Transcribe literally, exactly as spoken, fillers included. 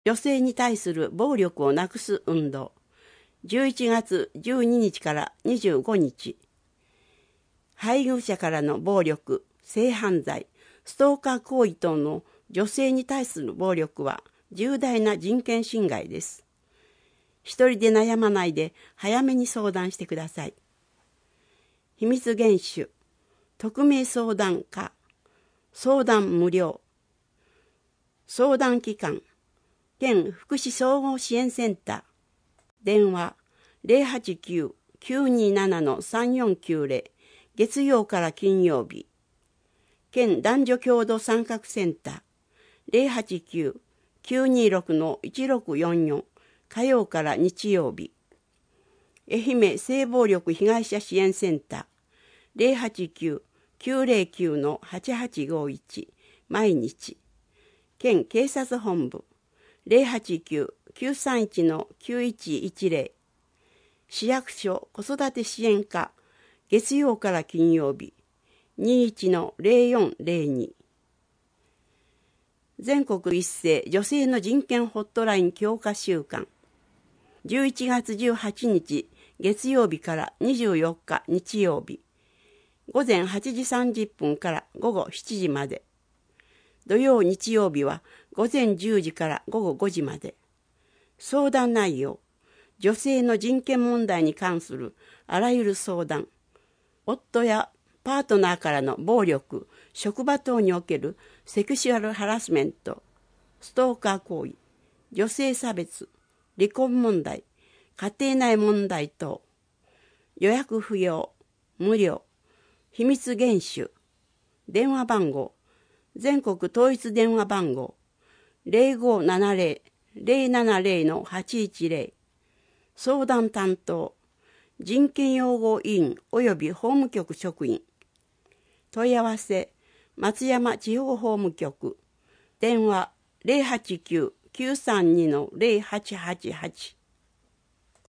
女性に対する暴力をなくす運動。じゅういちがつじゅうににちからにじゅうごにち。配偶者からの暴力、性犯罪、ストーカー行為等の女性に対する暴力は重大な人権侵害です。一人で悩まないで早めに相談してください。秘密厳守、匿名相談課、相談無料、相談機関、県福祉総合支援センター、電話 ゼロはちきゅう きゅうになな さんよんきゅうゼロ、月曜から金曜日、県男女共同参画センター ゼロはちきゅう きゅうにろく いちろくよんよん、火曜から日曜日、愛媛性暴力被害者支援センター ゼロはちきゅう きゅうゼロきゅう はちはちごいち、毎日、県警察本部ゼロはちきゅう きゅうさんいち きゅういちいちゼロ、市役所子育て支援課、月曜から金曜日、にじゅういちのゼロよんゼロに。全国一斉女性の人権ホットライン強化週間。じゅういちがつじゅうはちにち月曜日からにじゅうよっか日曜日、ごぜんはちじさんじゅっぷんからごごしちじまで。土曜日曜日はごぜんじゅうじからごごごじまで。相談内容、女性の人権問題に関するあらゆる相談、夫やパートナーからの暴力、職場等におけるセクシュアルハラスメント、ストーカー行為、女性差別、離婚問題、家庭内問題等、予約不要、無料、秘密厳守、電話番号、全国統一電話番号、ゼロごななゼロ ゼロななゼロ はちいちゼロ、相談担当、人権擁護委員及び法務局職員。問い合わせ、松山地方法務局、電話ゼロはちきゅう きゅうさんにのゼロはちはちはち。